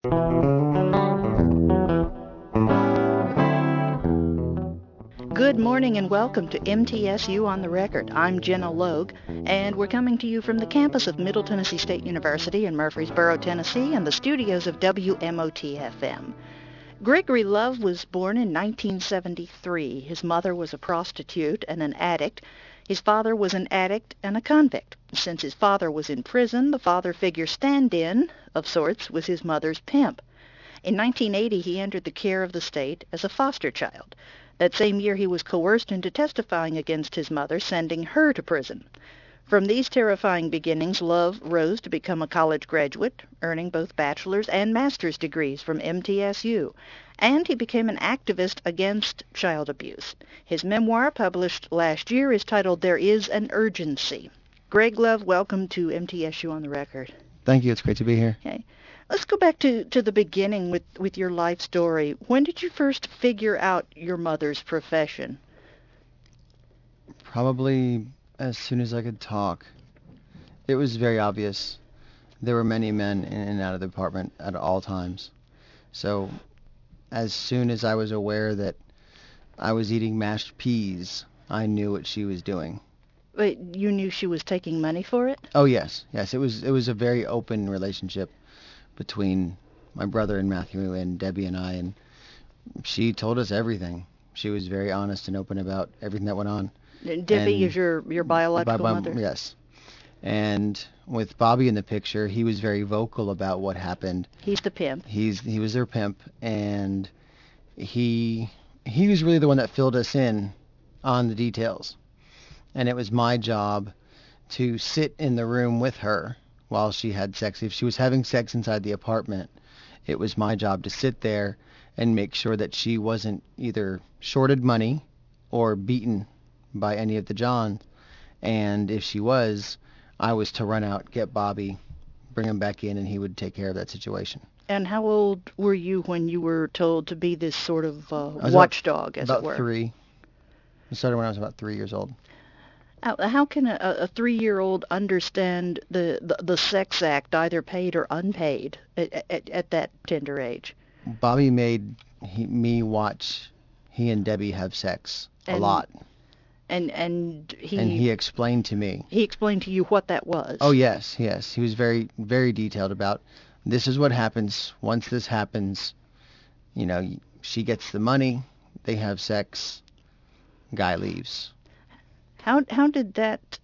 Good morning and welcome to MTSU on the Record. I'm Jenna Logue, and we're coming to you from the campus of Middle Tennessee State University in Murfreesboro, Tennessee, and the studios of WMOT-FM. Gregory Love was born in 1973. His mother was a prostitute and an addict. His father was an addict and a convict. Since his father was in prison, the father figure stand-in, of sorts, was his mother's pimp. In 1980, he entered the care of the state as a foster child. That same year, he was coerced into testifying against his mother, sending her to prison. From these terrifying beginnings, Love rose to become a college graduate, earning both bachelor's and master's degrees from MTSU. And he became an activist against child abuse. His memoir, published last year, is titled There Is an Urgency. Greg Love, welcome to MTSU on the Record. Thank you. It's great to be here. Okay. Let's go back to the beginning with your life story. When did you first figure out your mother's profession? Probably as soon as I could talk. It was very obvious. There were many men in and out of the apartment at all times. So as soon as I was aware that I was eating mashed peas, I knew what she was doing. Wait, you knew she was taking money for it? Oh, yes. Yes, it was a very open relationship between my brother and Matthew and Debbie and I, and she told us everything. She was very honest and open about everything that went on. Debbie is your biological mother? Yes. And with Bobby in the picture, he was very vocal about what happened. He's the pimp. He was their pimp, and he was really the one that filled us in on the details. And it was my job to sit in the room with her while she had sex. If she was having sex inside the apartment, it was my job to sit there and make sure that she wasn't either shorted money or beaten by any of the Johns. And if she was, I was to run out, get Bobby, bring him back in, and he would take care of that situation. And how old were you when you were told to be this sort of watchdog, as it were? About 3. I started when I was about 3 years old. How can a 3-year-old understand the sex act, either paid or unpaid, at that tender age? Bobby made me watch he and Debbie have sex a lot. And he explained to me. He explained to you what that was. Oh, yes. He was very, very detailed about, this is what happens. Once this happens, she gets the money, they have sex, guy leaves. How did that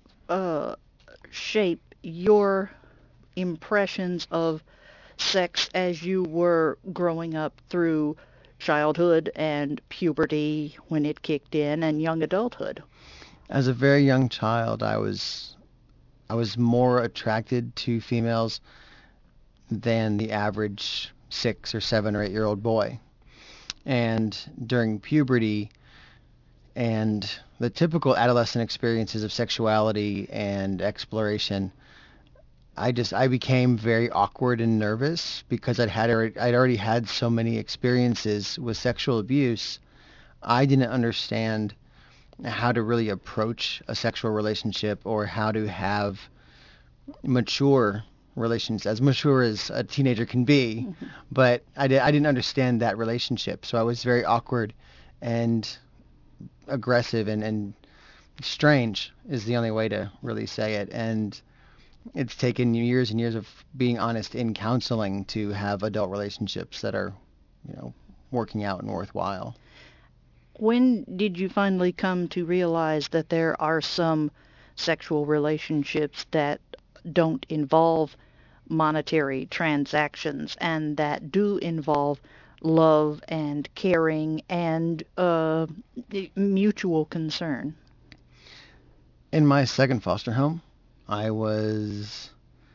shape your impressions of sex as you were growing up through childhood and puberty when it kicked in and young adulthood? As a very young child, I was more attracted to females than the average 6 or 7 or 8-year-old boy. And during puberty and the typical adolescent experiences of sexuality and exploration, I became very awkward and nervous because I'd already had so many experiences with sexual abuse. I didn't understand how to really approach a sexual relationship or how to have mature relations, as mature as a teenager can be. Mm-hmm. But I didn't understand that relationship, so I was very awkward and aggressive and strange is the only way to really say it. And it's taken years and years of being honest in counseling to have adult relationships that are, working out and worthwhile. When did you finally come to realize that there are some sexual relationships that don't involve monetary transactions and that do involve love and caring and mutual concern? In my second foster home, I was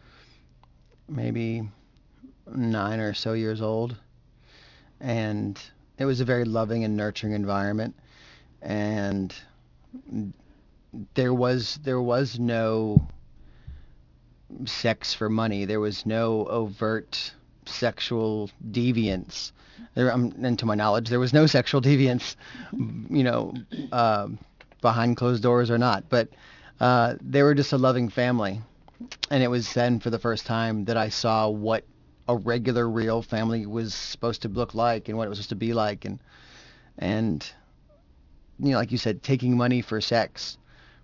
maybe 9 or so years old, and it was a very loving and nurturing environment, and there was no sex for money. There was no overt sexual deviance. And to my knowledge, there was no sexual deviance, behind closed doors or not. But they were just a loving family. And it was then for the first time that I saw what a regular, real family was supposed to look like and what it was supposed to be like. And like you said, taking money for sex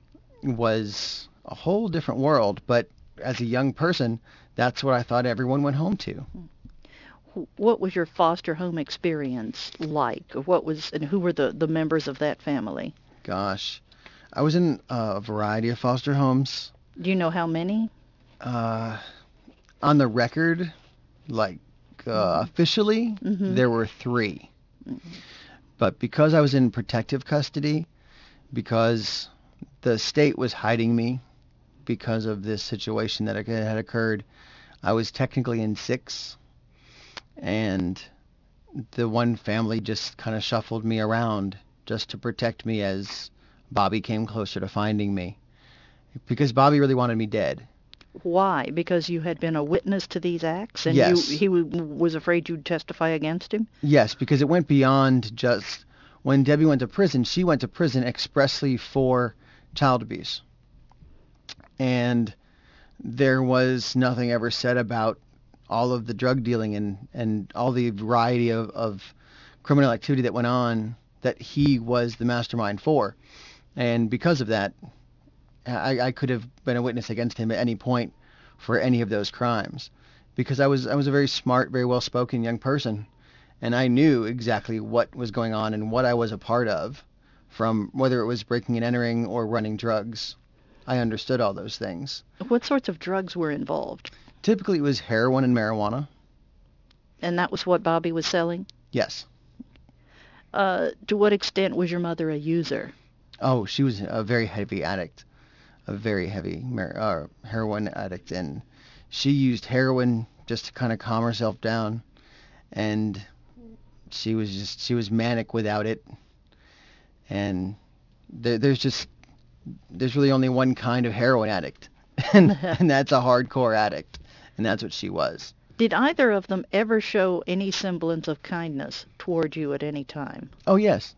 was a whole different world. But as a young person, that's what I thought everyone went home to. What was your foster home experience like? And who were the members of that family? Gosh, I was in a variety of foster homes. Do you know how many? On the record, officially, there were 3. But because I was in protective custody, because the state was hiding me because of this situation that had occurred, I was technically in 6. And the one family just kind of shuffled me around just to protect me as Bobby came closer to finding me. Because Bobby really wanted me dead. Why? Because you had been a witness to these acts, and yes. he was afraid you'd testify against him? Yes, because it went beyond just... When Debbie went to prison, she went to prison expressly for child abuse. And there was nothing ever said about all of the drug dealing and all the variety of criminal activity that went on that he was the mastermind for. And because of that, I could have been a witness against him at any point for any of those crimes, because I was a very smart, very well-spoken young person, and I knew exactly what was going on and what I was a part of, from whether it was breaking and entering or running drugs. I understood all those things. What sorts of drugs were involved? Typically, it was heroin and marijuana. And that was what Bobby was selling? Yes. To what extent was your mother a user? Oh, she was a very heavy addict. A very heavy heroin addict, and she used heroin just to kind of calm herself down, and she was manic without it. And there's really only one kind of heroin addict, and that's a hardcore addict, and that's what she was. Did either of them ever show any semblance of kindness toward you at any time? Oh yes.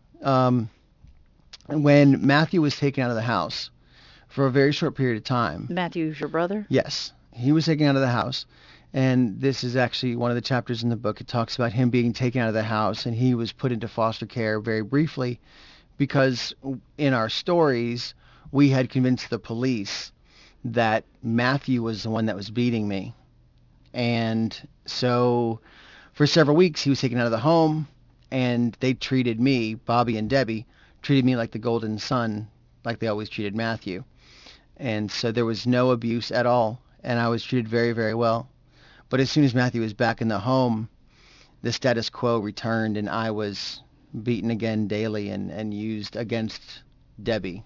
When Matthew was taken out of the house for a very short period of time. Matthew's your brother? Yes. He was taken out of the house. And this is actually one of the chapters in the book. It talks about him being taken out of the house, and he was put into foster care very briefly because in our stories, we had convinced the police that Matthew was the one that was beating me. And so for several weeks, he was taken out of the home, and they treated me, Bobby and Debbie, treated me like the golden son, like they always treated Matthew. And so there was no abuse at all, and I was treated very, very well. But as soon as Matthew was back in the home, the status quo returned, and I was beaten again daily and used against Debbie.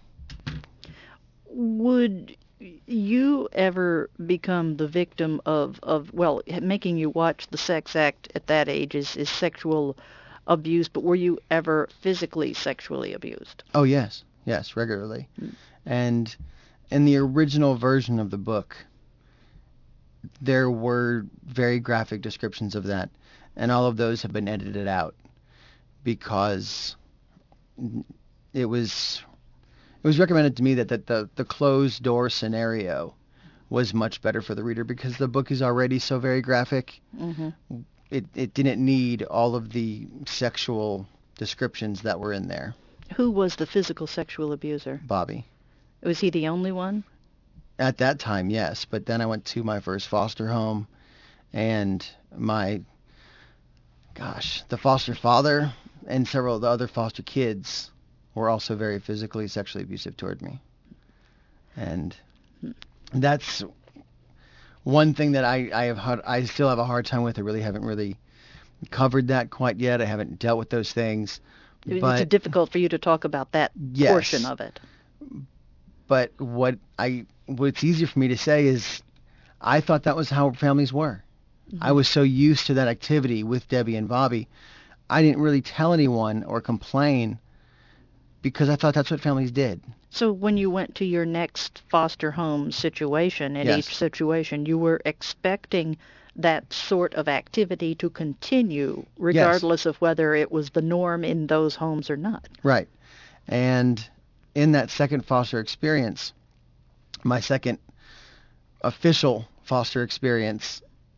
Would you ever become the victim of making you watch the sex act at that age is sexual abuse, but were you ever physically sexually abused? Oh, yes. Yes, regularly. And in the original version of the book, there were very graphic descriptions of that, and all of those have been edited out because it was recommended to me that the closed door scenario was much better for the reader because the book is already so very graphic. Mm-hmm. It didn't need all of the sexual descriptions that were in there. Who was the physical sexual abuser? Bobby. Was he the only one? At that time, yes. But then I went to my first foster home, and the foster father and several of the other foster kids were also very physically, sexually abusive toward me. And that's one thing that I still have a hard time with. I really haven't really covered that quite yet. I haven't dealt with those things. It's difficult for you to talk about that portion of it. But what's easier for me to say is I thought that was how families were. Mm-hmm. I was so used to that activity with Debbie and Bobby. I didn't really tell anyone or complain because I thought that's what families did. So when you went to your next foster home situation, in each situation, you were expecting that sort of activity to continue regardless of whether it was the norm in those homes or not. Right. And in that second foster experience, my second official foster experience,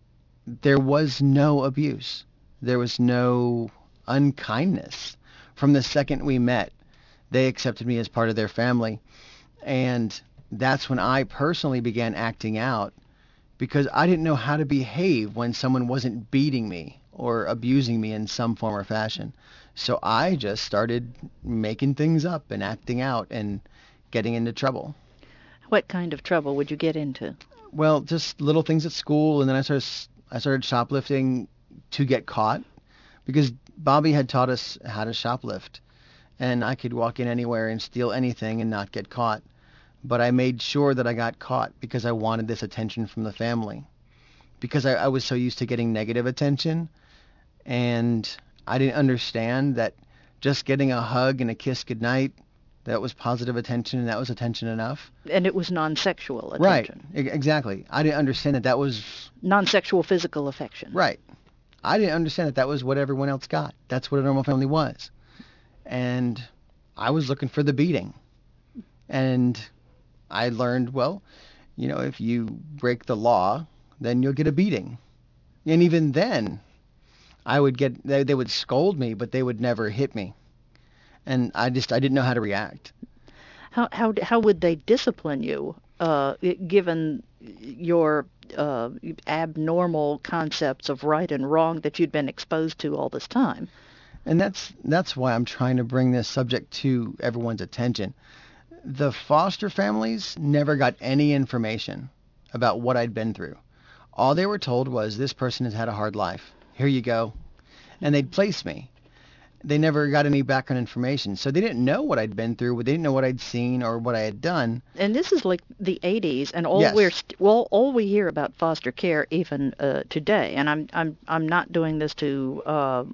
there was no abuse. There was no unkindness. From the second we met, they accepted me as part of their family. And that's when I personally began acting out, because I didn't know how to behave when someone wasn't beating me or abusing me in some form or fashion. So I just started making things up and acting out and getting into trouble. What kind of trouble would you get into? Well, just little things at school, and then I started shoplifting to get caught, because Bobby had taught us how to shoplift, and I could walk in anywhere and steal anything and not get caught. But I made sure that I got caught because I wanted this attention from the family, because I was so used to getting negative attention, and I didn't understand that just getting a hug and a kiss goodnight, that was positive attention, and that was attention enough. And it was non-sexual attention. Right, exactly. I didn't understand that that was... Non-sexual physical affection. Right. I didn't understand that that was what everyone else got. That's what a normal family was. And I was looking for the beating. And I learned, well, you know, if you break the law, then you'll get a beating. And even then, they would scold me, but they would never hit me. And I didn't know how to react. How would they discipline you, given your abnormal concepts of right and wrong that you'd been exposed to all this time? And that's why I'm trying to bring this subject to everyone's attention. The foster families never got any information about what I'd been through. All they were told was, this person has had a hard life. Here you go. And they'd place me. They never got any background information. So they didn't know what I'd been through. They didn't know what I'd seen or what I had done. And this is like the 80s, and Yes. all we hear about foster care even today. And I'm not doing this to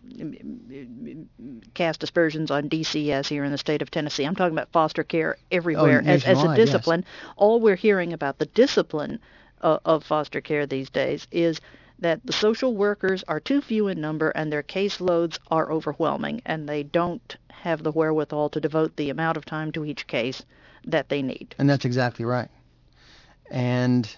cast aspersions on DCS here in the state of Tennessee. I'm talking about foster care everywhere as a nationwide, discipline. yes. All we're hearing about the discipline of foster care these days is that the social workers are too few in number and their caseloads are overwhelming, and they don't have the wherewithal to devote the amount of time to each case that they need. And that's exactly right. And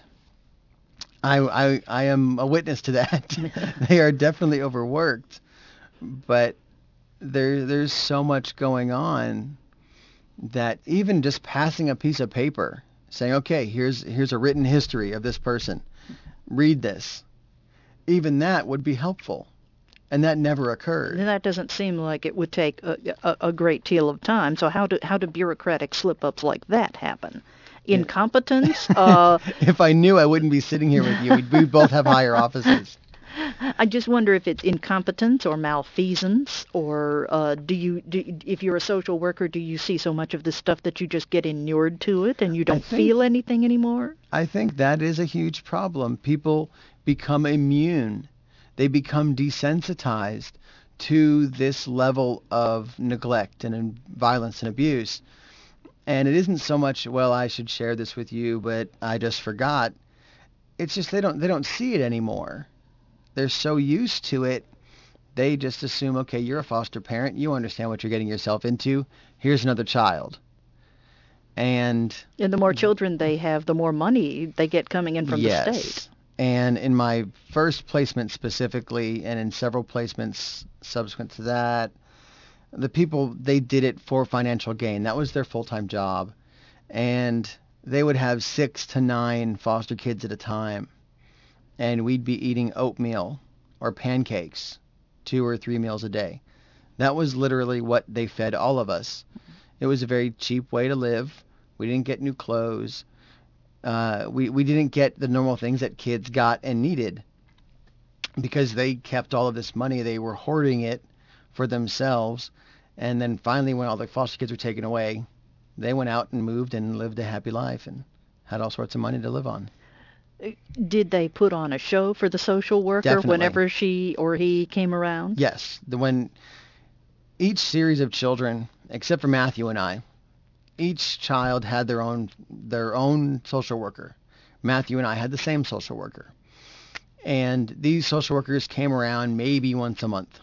I am a witness to that. They are definitely overworked, but there's so much going on that even just passing a piece of paper saying, okay, here's a written history of this person, read this, even that would be helpful. And that never occurred. And that doesn't seem like it would take a great deal of time. So how do bureaucratic slip-ups like that happen? Incompetence? If I knew, I wouldn't be sitting here with you. We'd both have higher offices. I just wonder if it's incompetence or malfeasance, or if you're a social worker, do you see so much of this stuff that you just get inured to it and you don't feel anything anymore? I think that is a huge problem. People become immune. They become desensitized to this level of neglect and violence and abuse. And it isn't so much, well, I should share this with you, but I just forgot. It's just they don't see it anymore. They're so used to it, they just assume, okay, you're a foster parent. You understand what you're getting yourself into. Here's another child. And the more children they have, the more money they get coming in from the state. And in my first placement specifically, and in several placements subsequent to that, the people, they did it for financial gain. That was their full-time job. And they would have 6 to 9 foster kids at a time. And we'd be eating oatmeal or pancakes 2 or 3 meals a day. That was literally what they fed all of us. It was a very cheap way to live. We didn't get new clothes. We didn't get the normal things that kids got and needed because they kept all of this money. They were hoarding it for themselves. And then finally, when all the foster kids were taken away, they went out and moved and lived a happy life and had all sorts of money to live on. Did they put on a show for the social worker Definitely. whenever she or he came around? Yes. When each series of children, except for Matthew and I, each child had their own social worker. Matthew and I had the same social worker. And these social workers came around maybe once a month.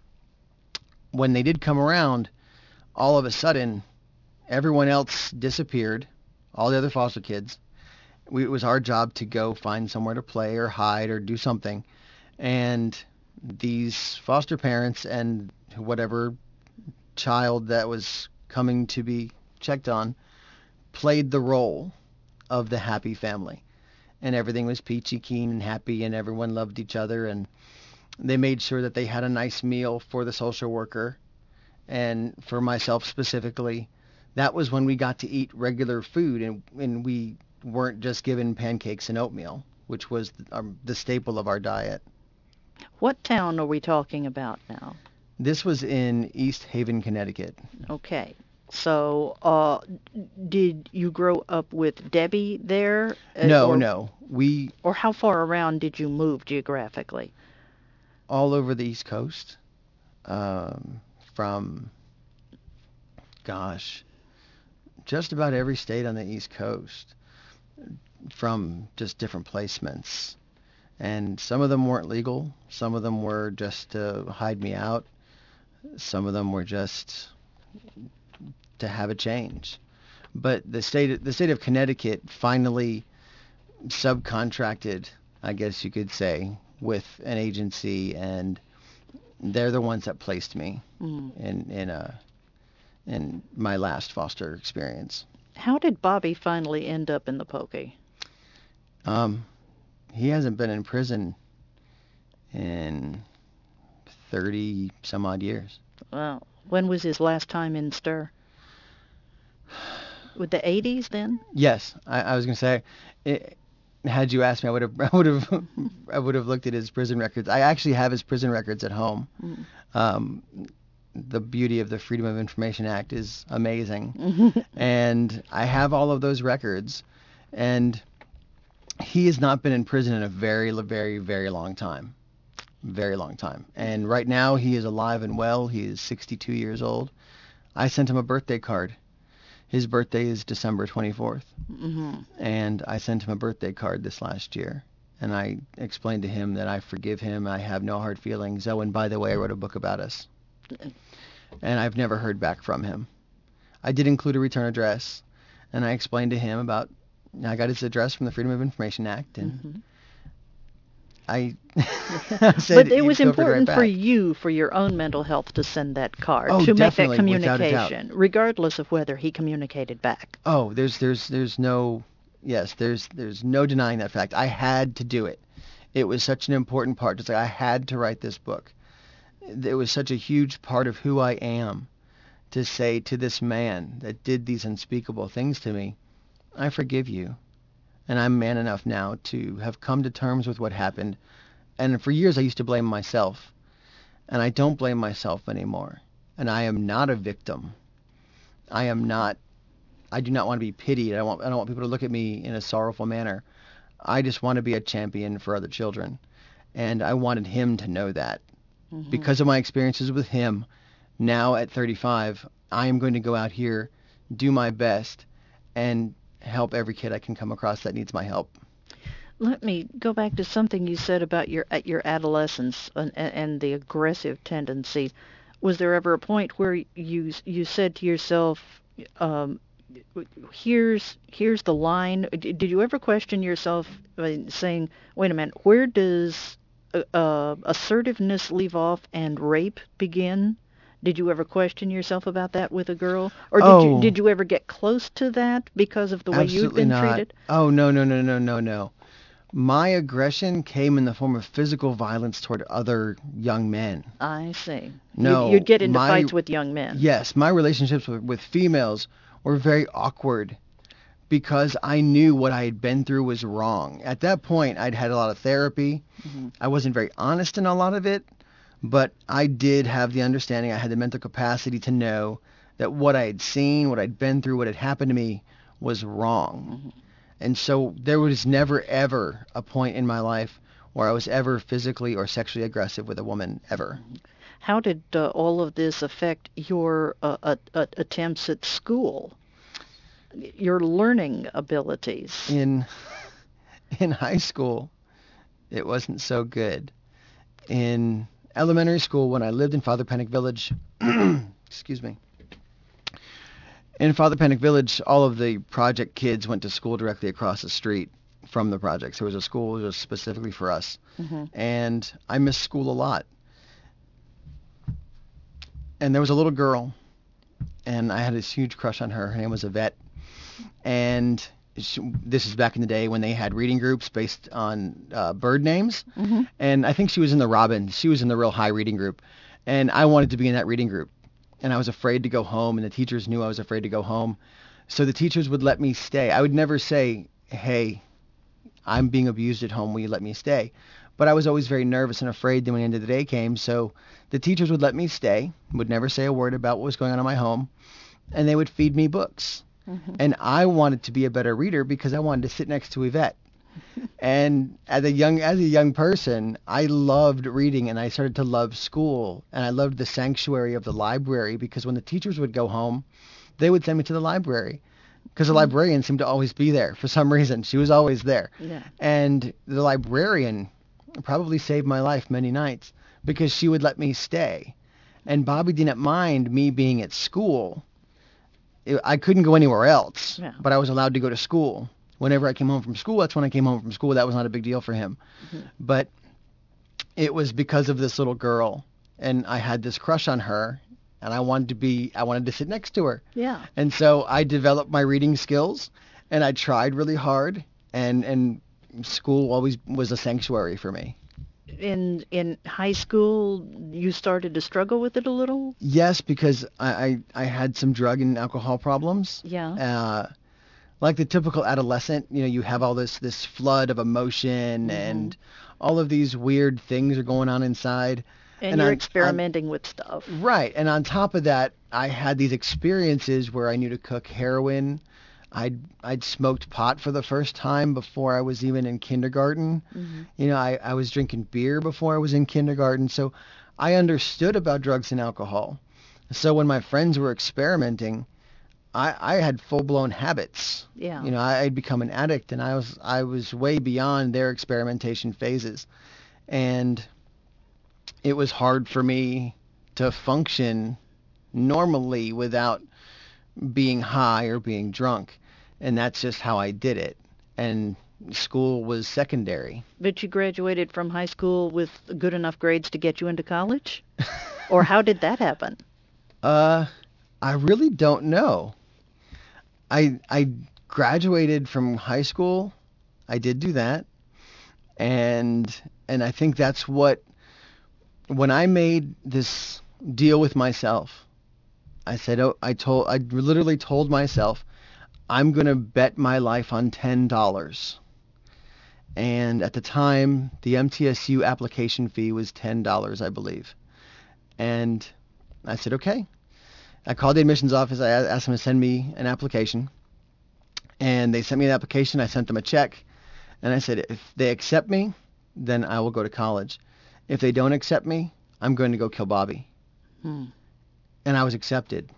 When they did come around, all of a sudden, everyone else disappeared, all the other foster kids. It was our job to go find somewhere to play or hide or do something. And these foster parents and whatever child that was coming to be checked on played the role of the happy family. And everything was peachy keen and happy, and everyone loved each other, and they made sure that they had a nice meal for the social worker and for myself specifically. That was when we got to eat regular food, and we weren't just given pancakes and oatmeal, which was the staple of our diet. What town are we talking about now? This was in East Haven, Connecticut. Okay. So, did you grow up with Debbie there? No. Or how far around did you move geographically? All over the East Coast, from, gosh, just about every state on the East Coast, from just different placements. And some of them weren't legal. Some of them were just to hide me out. Some of them were just to have a change. But the state of Connecticut finally subcontracted, I guess you could say, with an agency, and they're the ones that placed me in my last foster experience. How did Bobby finally end up in the pokey? He hasn't been in prison in 30 some odd years. Wow. When was his last time in stir? With the 80s then? Yes, I was going to say, had you asked me, I would have looked at his prison records. I actually have his prison records at home. The beauty of the Freedom of Information Act is amazing, and I have all of those records. And he has not been in prison in a very, very, very long time. Very long time. And right now he is alive and well. He is 62 years old. I sent him a birthday card. His birthday is December 24th. And I sent him a birthday card this last year. And I explained to him that I forgive him. I have no hard feelings. Oh, and by the way, I wrote a book about us. And I've never heard back from him. I did include a return address. And I explained to him about, I got his address from the Freedom of Information Act. And I said, but it was important right for you, for your own mental health, to send that card, to make that definitely, communication, regardless of whether he communicated back. Oh, there's no denying that fact. I had to do it. It was such an important part. Just like I had to write this book. It was such a huge part of who I am to say to this man that did these unspeakable things to me, I forgive you. And I'm man enough now to have come to terms with what happened. And for years I used to blame myself. And I don't blame myself anymore. And I am not a victim. I do not want to be pitied. I don't want people to look at me in a sorrowful manner. I just want to be a champion for other children. And I wanted him to know that. Because of my experiences with him, now at 35, I am going to go out here, do my best, and help every kid I can come across that needs my help. Let me go back to something you said about your adolescence and the aggressive tendency. Was there ever a point where you said to yourself, here's the line? Did you ever question yourself saying, wait a minute, where does assertiveness leave off and rape begin? Did you ever question yourself about that with a girl? Or did you ever get close to that because of the way you'd been treated? Oh, no. My aggression came in the form of physical violence toward other young men. I see. No, you'd get into fights with young men. Yes, my relationships with females were very awkward because I knew what I had been through was wrong. At that point, I'd had a lot of therapy. I wasn't very honest in a lot of it. But I did have the understanding, I had the mental capacity to know that what I had seen, what I'd been through, what had happened to me was wrong. And so there was never, ever a point in my life where I was ever physically or sexually aggressive with a woman, ever. How did all of this affect your attempts at school, your learning abilities? In high school, it wasn't so good. In elementary school, when I lived in Father Panic Village, excuse me. In Father Panic Village, all of the project kids went to school directly across the street from the projects. There was a school just specifically for us. And I missed school a lot. And there was a little girl, and I had this huge crush on her. Her name was Yvette. And this is back in the day when they had reading groups based on bird names. And I think she was in the Robin. She was in the real high reading group. And I wanted to be in that reading group. And I was afraid to go home, and the teachers knew I was afraid to go home. So the teachers would let me stay. I would never say, hey, I'm being abused at home. Will you let me stay? But I was always very nervous and afraid when the end of the day came. So the teachers would let me stay, would never say a word about what was going on in my home, and they would feed me books. And I wanted to be a better reader because I wanted to sit next to Yvette. And as a young person, I loved reading, and I started to love school, and I loved the sanctuary of the library because when the teachers would go home, they would send me to the library because the librarian seemed to always be there for some reason. She was always there. Yeah. And the librarian probably saved my life many nights because she would let me stay. And Bobby didn't mind me being at school. I couldn't go anywhere else, but I was allowed to go to school. Whenever I came home from school, that's when I came home from school. That was not a big deal for him. But it was because of this little girl, and I had this crush on her, and I wanted to sit next to her. Yeah. And so I developed my reading skills, and I tried really hard, and school always was a sanctuary for me. In high school, you started to struggle with it a little? Yes, because I had some drug and alcohol problems. Yeah. Like the typical adolescent, you have all this flood of emotion and all of these weird things are going on inside. And you're experimenting with stuff. Right. And on top of that, I had these experiences where I knew to cook heroin. I'd smoked pot for the first time before I was even in kindergarten. I was drinking beer before I was in kindergarten. So I understood about drugs and alcohol. So when my friends were experimenting, I had full-blown habits. Yeah. I'd become an addict, and I was way beyond their experimentation phases. And it was hard for me to function normally without being high or being drunk. And that's just how I did it. And school was secondary. But you graduated from high school with good enough grades to get you into college? Or how did that happen? I really don't know. I graduated from high school. I did do that. And I think that's when I made this deal with myself, I said, I literally told myself, I'm going to bet my life on $10. And at the time, the MTSU application fee was $10, I believe. And I said, okay. I called the admissions office. I asked them to send me an application. And they sent me an application. I sent them a check. And I said, if they accept me, then I will go to college. If they don't accept me, I'm going to go kill Bobby. And I was accepted.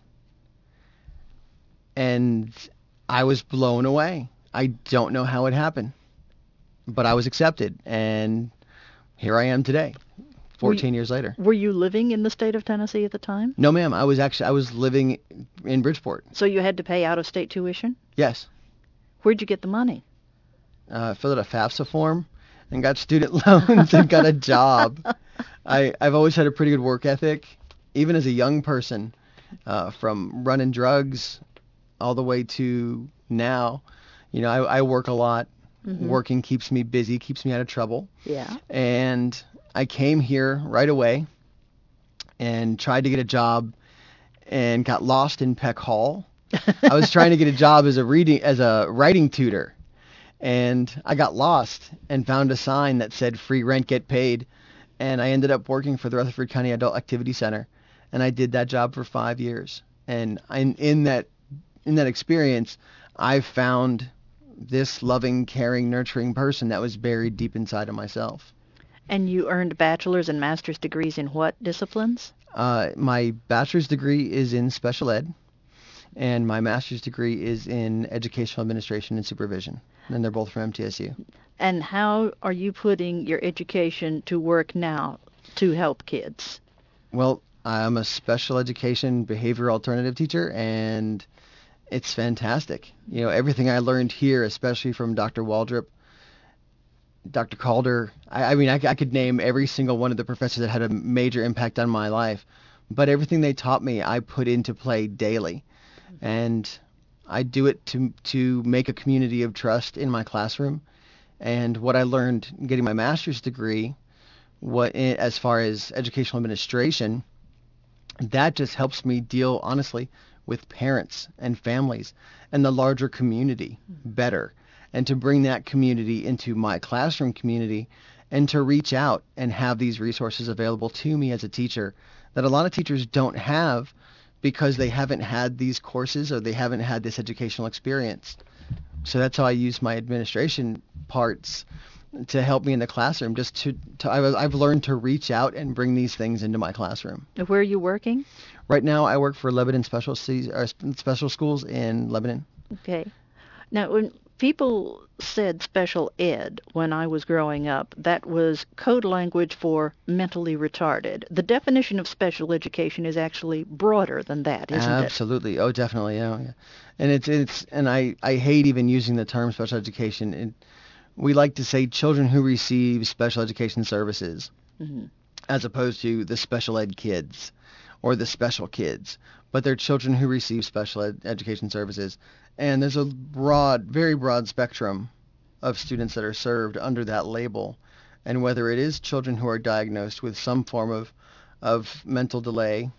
And I was blown away. I don't know how it happened. But I was accepted. And here I am today, 14 years later. Were you living in the state of Tennessee at the time? No, ma'am. I was living in Bridgeport. So you had to pay out-of-state tuition? Yes. Where'd you get the money? Filled out a FAFSA form and got student loans and got a job. I've always had a pretty good work ethic, even as a young person, from running drugs all the way to now. I work a lot. Working keeps me busy, keeps me out of trouble. Yeah. And I came here right away and tried to get a job and got lost in Peck Hall. I was trying to get a job as a writing tutor. And I got lost and found a sign that said free rent, get paid. And I ended up working for the Rutherford County Adult Activity Center. And I did that job for 5 years. And in that experience, I found this loving, caring, nurturing person that was buried deep inside of myself. And you earned bachelor's and master's degrees in what disciplines? My bachelor's degree is in special ed, and my master's degree is in educational administration and supervision. And they're both from MTSU. And how are you putting your education to work now to help kids? Well, I'm a special education behavior alternative teacher, and it's fantastic. Everything I learned here, especially from Dr. Waldrop, Dr. Calder. I mean, I could name every single one of the professors that had a major impact on my life, but everything they taught me, I put into play daily. And I do it to make a community of trust in my classroom. And what I learned getting my master's degree, as far as educational administration, that just helps me deal honestly with parents and families and the larger community better, and to bring that community into my classroom community and to reach out and have these resources available to me as a teacher that a lot of teachers don't have because they haven't had these courses or they haven't had this educational experience. So that's how I use my administration parts to help me in the classroom. I've learned to reach out and bring these things into my classroom. Where are you working? Right now, I work for Lebanon Special Schools in Lebanon. Okay. Now, when people said special ed when I was growing up, that was code language for mentally retarded. The definition of special education is actually broader than that, isn't it? Absolutely. Oh, definitely. Yeah. And I hate even using the term special education. We like to say children who receive special education services, as opposed to the special ed kids or the special kids. But they're children who receive special education services. And there's a very broad spectrum of students that are served under that label. And whether it is children who are diagnosed with some form of mental delay,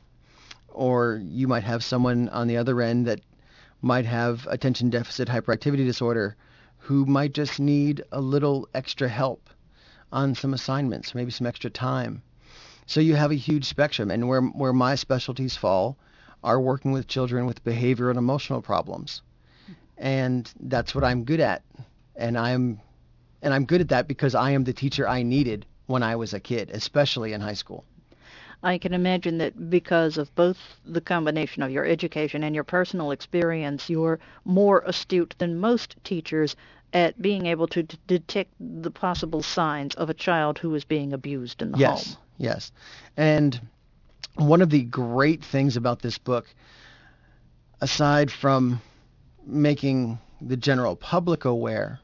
or you might have someone on the other end that might have attention deficit hyperactivity disorder who might just need a little extra help on some assignments, maybe some extra time. So you have a huge spectrum. And where my specialties fall are working with children with behavior and emotional problems. And that's what I'm good at. And I'm good at that because I am the teacher I needed when I was a kid, especially in high school. I can imagine that because of both the combination of your education and your personal experience, you're more astute than most teachers at being able to detect the possible signs of a child who is being abused in the home. Yes. And one of the great things about this book, aside from making the general public aware,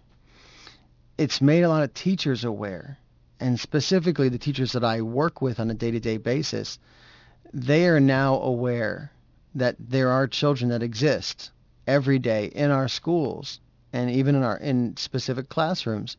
it's made a lot of teachers aware. And specifically the teachers that I work with on a day-to-day basis, they are now aware that there are children that exist every day in our schools and even in specific classrooms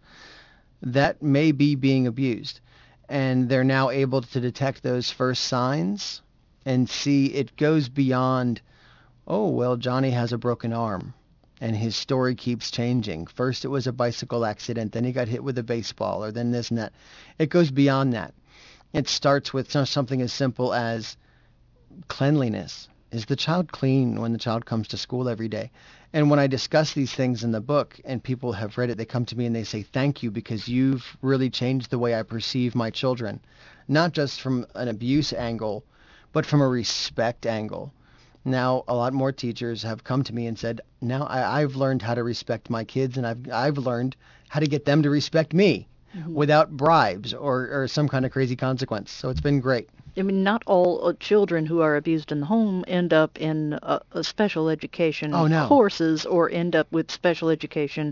that may be being abused. And they're now able to detect those first signs and see it goes beyond, oh, well, Johnny has a broken arm. And his story keeps changing. First it was a bicycle accident, then he got hit with a baseball, or then this and that. It goes beyond that. It starts with something as simple as cleanliness. Is the child clean when the child comes to school every day? And when I discuss these things in the book and people have read it, they come to me and they say, thank you, because you've really changed the way I perceive my children. Not just from an abuse angle, but from a respect angle. Now, a lot more teachers have come to me and said, now I've learned how to respect my kids, and I've learned how to get them to respect me without bribes or some kind of crazy consequence. So it's been great. I mean, not all children who are abused in the home end up in special education courses or end up with special education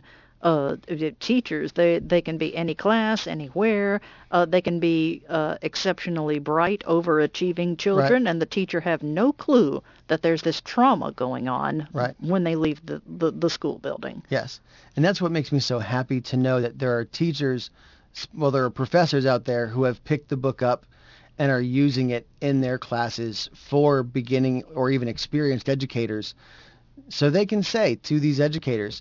teachers. They can be any class, anywhere. They can be exceptionally bright, overachieving children, and the teacher have no clue that there's this trauma going on when they leave the school building. Yes, and that's what makes me so happy to know that there are teachers, there are professors out there who have picked the book up and are using it in their classes for beginning or even experienced educators, so they can say to these educators,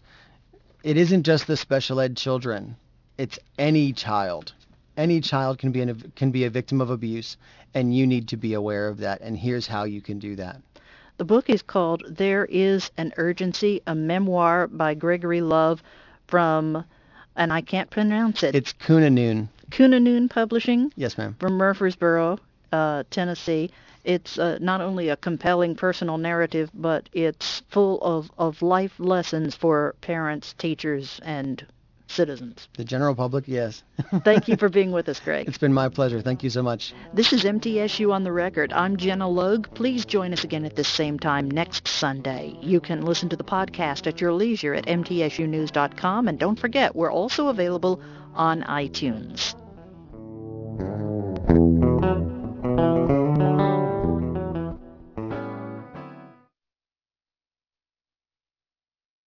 it isn't just the special ed children. It's any child. Any child can be a victim of abuse, and you need to be aware of that, and here's how you can do that. The book is called There Is an Urgency, a memoir by Gregory Love from, and I can't pronounce it. It's Cunanoon. Cunanoon Publishing? Yes, ma'am. From Murfreesboro, Tennessee. It's not only a compelling personal narrative, but it's full of life lessons for parents, teachers, and citizens. The general public, yes. Thank you for being with us, Greg. It's been my pleasure. Thank you so much. This is MTSU on the Record. I'm Jenna Logue. Please join us again at this same time next Sunday. You can listen to the podcast at your leisure at mtsunews.com. And don't forget, we're also available on iTunes.